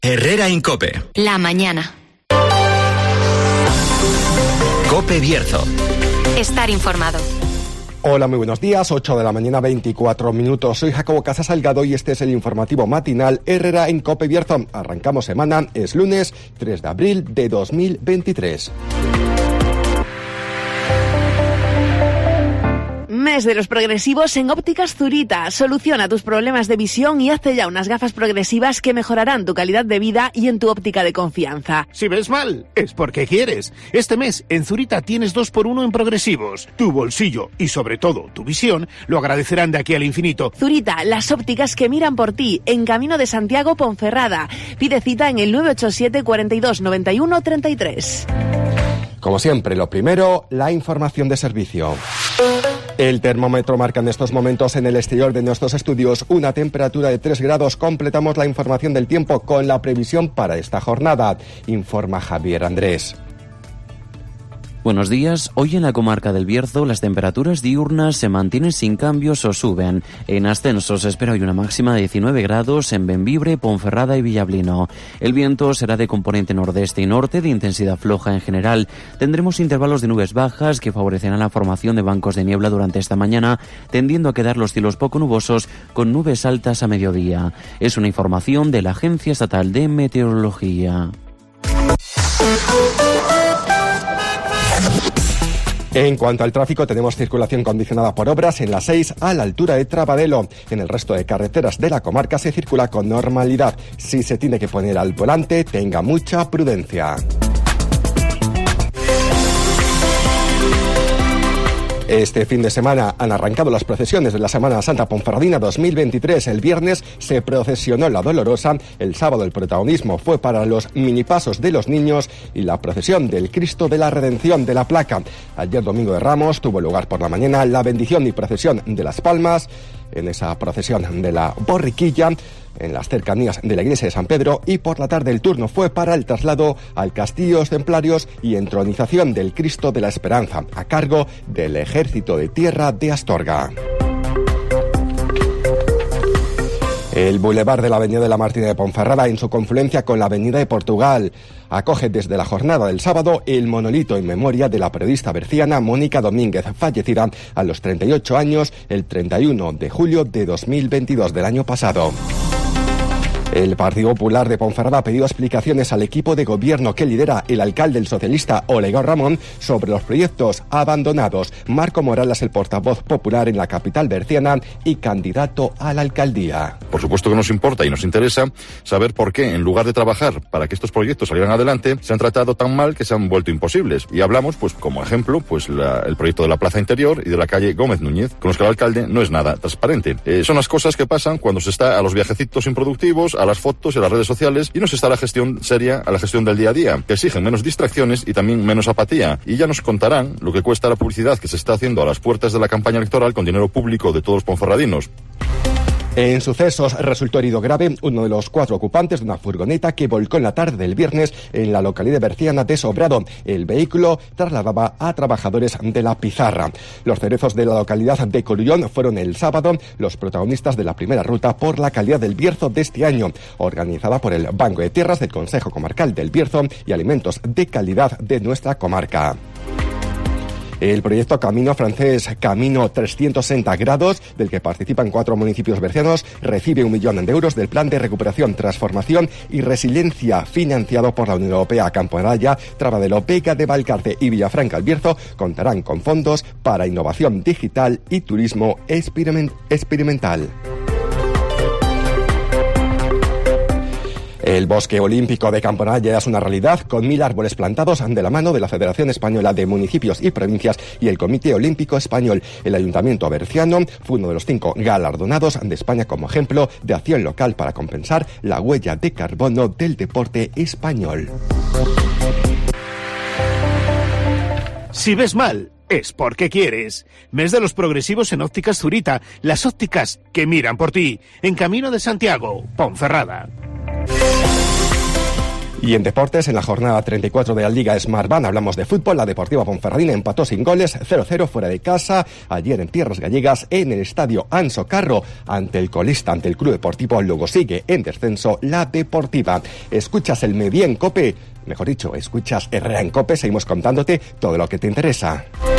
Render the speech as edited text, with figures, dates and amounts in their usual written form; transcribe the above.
Herrera Incope. La mañana. Cope Bierzo. Estar informado. Hola, muy buenos días, 8 de la mañana, 24 minutos. Soy Jacobo Casas Salgado y este es el informativo matinal Herrera en Cope Bierzo. Arrancamos semana, es lunes 3 de abril de 2023. Mes de los progresivos en Ópticas Zurita. Soluciona tus problemas de visión y hazte ya unas gafas progresivas que mejorarán tu calidad de vida y en tu óptica de confianza. Si ves mal, es porque quieres. Este mes en Zurita tienes 2x1 en progresivos. Tu bolsillo y sobre todo tu visión lo agradecerán de aquí al infinito. Zurita, las ópticas que miran por ti, en Camino de Santiago, Ponferrada. Pide cita en el 987 42 91 33. Como siempre, lo primero, la información de servicio. El termómetro marca en estos momentos en el exterior de nuestros estudios una temperatura de 3 grados. Completamos la información del tiempo con la previsión para esta jornada. Informa Javier Andrés. Buenos días. Hoy en la comarca del Bierzo las temperaturas diurnas se mantienen sin cambios o suben. En ascenso se espera hoy una máxima de 19 grados en Bembibre, Ponferrada y Villablino. El viento será de componente nordeste y norte de intensidad floja en general. Tendremos intervalos de nubes bajas que favorecerán la formación de bancos de niebla durante esta mañana, tendiendo a quedar los cielos poco nubosos con nubes altas a mediodía. Es una información de la Agencia Estatal de Meteorología. En cuanto al tráfico, tenemos circulación condicionada por obras en la 6 a la altura de Trabadelo. En el resto de carreteras de la comarca se circula con normalidad. Si se tiene que poner al volante, tenga mucha prudencia. Este fin de semana han arrancado las procesiones de la Semana Santa Ponferradina 2023. El viernes se procesionó la Dolorosa, el sábado el protagonismo fue para los minipasos de los niños y la procesión del Cristo de la Redención de la Placa. Ayer domingo de Ramos tuvo lugar por la mañana la bendición y procesión de las palmas. En esa procesión de la borriquilla, en las cercanías de la iglesia de San Pedro, y por la tarde el turno fue para el traslado al Castillos Templarios y entronización del Cristo de la Esperanza, a cargo del Ejército de Tierra de Astorga. El bulevar de la Avenida de la Martina de Ponferrada, en su confluencia con la Avenida de Portugal, acoge desde la jornada del sábado el monolito en memoria de la periodista berciana Mónica Domínguez, fallecida a los 38 años el 31 de julio de 2022 del año pasado. El Partido Popular de Ponferrada ha pedido explicaciones al equipo de gobierno que lidera el alcalde, el socialista Oleguer Ramón, sobre los proyectos abandonados. Marco Morales, el portavoz popular en la capital berciana y candidato a la alcaldía. Por supuesto que nos importa y nos interesa saber por qué, en lugar de trabajar para que estos proyectos salieran adelante, se han tratado tan mal que se han vuelto imposibles. Y hablamos, pues como ejemplo, pues el proyecto de la Plaza Interior y de la calle Gómez Núñez, con los que el alcalde no es nada transparente. Son las cosas que pasan cuando se está a los viajecitos improductivos, a las fotos y a las redes sociales, y no se está a la gestión seria, a la gestión del día a día, que exigen menos distracciones y también menos apatía. Y ya nos contarán lo que cuesta la publicidad que se está haciendo a las puertas de la campaña electoral con dinero público de todos los ponferradinos. En sucesos resultó herido grave uno de los 4 ocupantes de una furgoneta que volcó en la tarde del viernes en la localidad berciana de Sobrado. El vehículo trasladaba a trabajadores de la Pizarra. Los cerezos de la localidad de Corullón fueron el sábado los protagonistas de la primera ruta por la calidad del Bierzo de este año, organizada por el Banco de Tierras del Consejo Comarcal del Bierzo y Alimentos de Calidad de nuestra comarca. El proyecto Camino Francés Camino 360 grados, del que participan 4 municipios bercianos, recibe 1 millón de euros del Plan de Recuperación, Transformación y Resiliencia financiado por la Unión Europea. Camporaya, Trabadelo, Vega de Valcarce y Villafranca el Bierzo contarán con fondos para innovación digital y turismo experimental. El Bosque Olímpico de Camporalla es una realidad, con 1000 árboles plantados de la mano de la Federación Española de Municipios y Provincias y el Comité Olímpico Español. El Ayuntamiento berciano fue uno de los 5 galardonados de España como ejemplo de acción local para compensar la huella de carbono del deporte español. Si ves mal, es porque quieres. Mes de los progresivos en Ópticas Zurita, las ópticas que miran por ti, en Camino de Santiago, Ponferrada. Y en deportes, en la jornada 34 de la Liga Smartbank, hablamos de fútbol. La Deportiva Ponferradina empató sin goles, 0-0 fuera de casa, ayer en tierras gallegas, en el estadio Anso Carro, ante el colista, ante el Club Deportivo. Luego sigue en descenso la Deportiva. Escuchas el Mediodía en COPE, mejor dicho, escuchas Herrera en COPE. Seguimos contándote todo lo que te interesa.